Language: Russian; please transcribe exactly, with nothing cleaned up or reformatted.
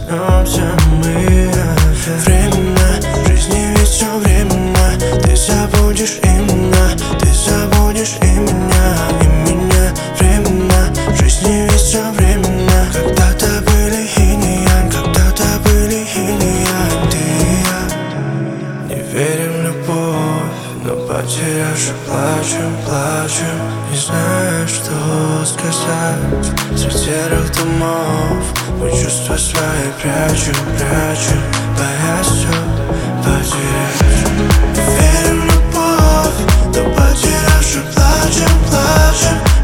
коснемся мы. Временно, в жизни ведь все временно. Ты забудешь именно, ты забудешь и меня, и меня. Временно, в жизни ведь все временно. Когда-то были инь и янь, когда-то были инь и янь. Ты и я не верим в любовь, но потерявши плачем, плачем. Не знаю, что сказать. Среди серых домов мы чувства свои прячем, прячем, боясь все потерять. Не верим в любовь, но потерявши плачем, плачем.